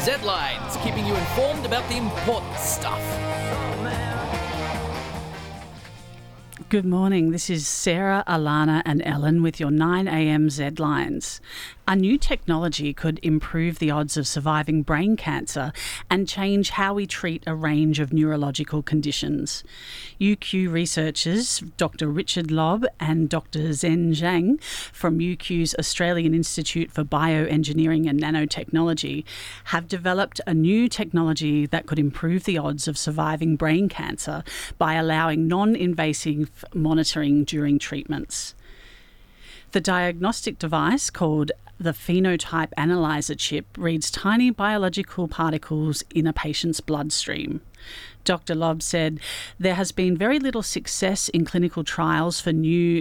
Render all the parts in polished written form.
Z-Lines, keeping you informed about the important stuff. Good morning. This is Sarah, Alana and Ellen with your 9am Z-Lines. A new technology could improve the odds of surviving brain cancer and change how we treat a range of neurological conditions. UQ researchers Dr. Richard Lobb and Dr. Zhen Zhang from UQ's Australian Institute for Bioengineering and Nanotechnology have developed a new technology that could improve the odds of surviving brain cancer by allowing non-invasive monitoring during treatments. The diagnostic device, called the Phenotype Analyzer chip, reads tiny biological particles in a patient's bloodstream. Dr. Lobb said there has been very little success in clinical trials for new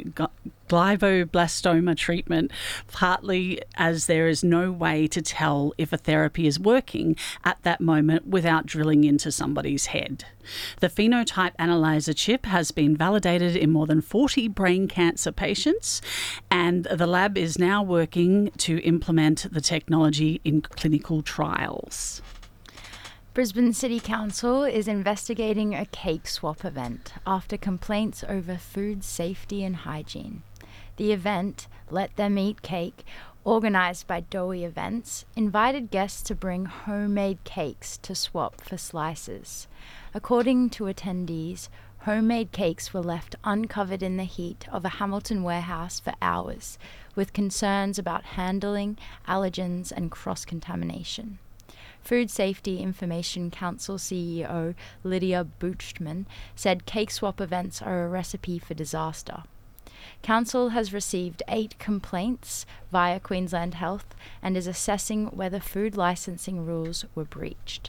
glioblastoma treatment, partly as there is no way to tell if a therapy is working at that moment without drilling into somebody's head. The Phenotype Analyzer chip has been validated in more than 40 brain cancer patients, and the lab is now working to implement the technology in clinical trials. Brisbane City Council is investigating a cake swap event after complaints over food safety and hygiene. The event, Let Them Eat Cake, organised by Doughy Events, invited guests to bring homemade cakes to swap for slices. According to attendees, homemade cakes were left uncovered in the heat of a Hamilton warehouse for hours, with concerns about handling, allergens and cross-contamination. Food Safety Information Council CEO Lydia Buchtman said cake swap events are a recipe for disaster. Council has received 8 complaints via Queensland Health and is assessing whether food licensing rules were breached.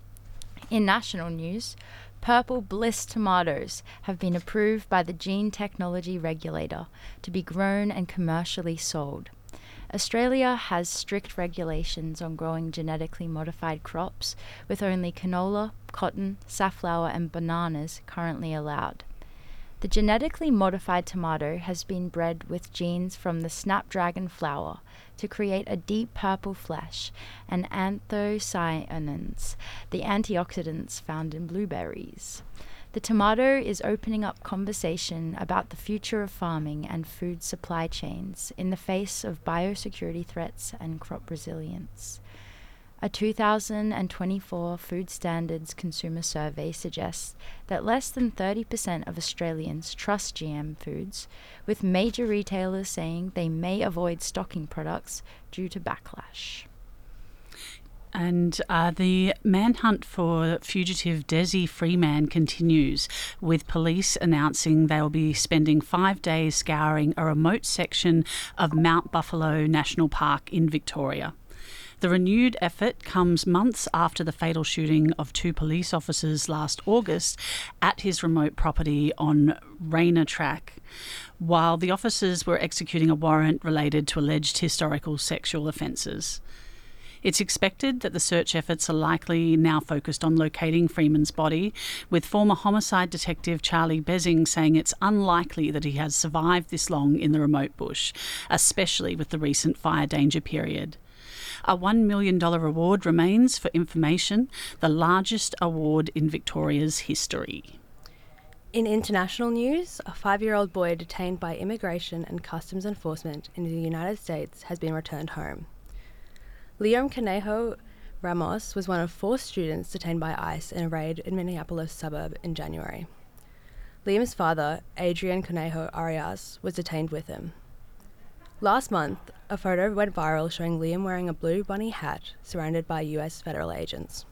In national news, Purple Bliss tomatoes have been approved by the Gene Technology Regulator to be grown and commercially sold. Australia has strict regulations on growing genetically modified crops, with only canola, cotton, safflower and bananas currently allowed. The genetically modified tomato has been bred with genes from the snapdragon flower to create a deep purple flesh and anthocyanins, the antioxidants found in blueberries. The tomato is opening up conversation about the future of farming and food supply chains in the face of biosecurity threats and crop resilience. A 2024 Food Standards Consumer Survey suggests that less than 30% of Australians trust GM foods, with major retailers saying they may avoid stocking products due to backlash. And the manhunt for fugitive Desi Freeman continues, with police announcing they will be spending 5 days scouring a remote section of Mount Buffalo National Park in Victoria. The renewed effort comes months after the fatal shooting of 2 police officers last August at his remote property on Rainer Track, while the officers were executing a warrant related to alleged historical sexual offences. It's expected that the search efforts are likely now focused on locating Freeman's body, with former homicide detective Charlie Bezzing saying it's unlikely that he has survived this long in the remote bush, especially with the recent fire danger period. A $1 million reward remains for information, the largest award in Victoria's history. In international news, a 5-year-old boy detained by Immigration and Customs Enforcement in the United States has been returned home. Liam Conejo Ramos was one of 4 students detained by ICE in a raid in Minneapolis suburb in January. Liam's father, Adrian Conejo Arias, was detained with him. Last month, a photo went viral showing Liam wearing a blue bunny hat surrounded by US federal agents.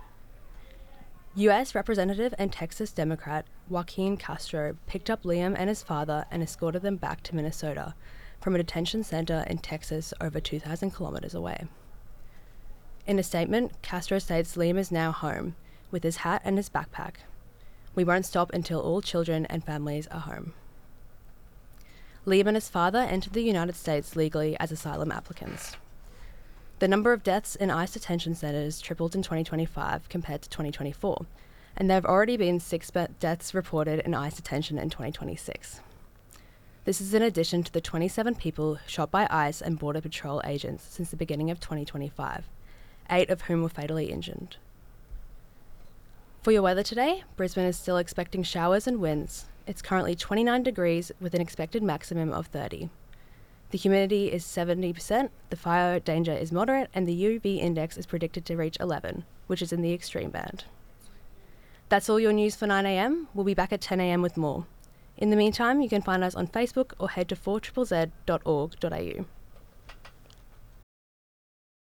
US Representative and Texas Democrat Joaquin Castro picked up Liam and his father and escorted them back to Minnesota from a detention center in Texas over 2,000 kilometers away. In a statement, Castro states Liam is now home, with his hat and his backpack. We won't stop until all children and families are home. Liam and his father entered the United States legally as asylum applicants. The number of deaths in ICE detention centres tripled in 2025 compared to 2024, and there have already been 6 deaths reported in ICE detention in 2026. This is in addition to the 27 people shot by ICE and Border Patrol agents since the beginning of 2025, 8 of whom were fatally injured. For your weather today, Brisbane is still expecting showers and winds. It's currently 29 degrees with an expected maximum of 30. The humidity is 70%, the fire danger is moderate, and the UV index is predicted to reach 11, which is in the extreme band. That's all your news for 9am. We'll be back at 10am with more. In the meantime, you can find us on Facebook or head to 4ZZZ.org.au.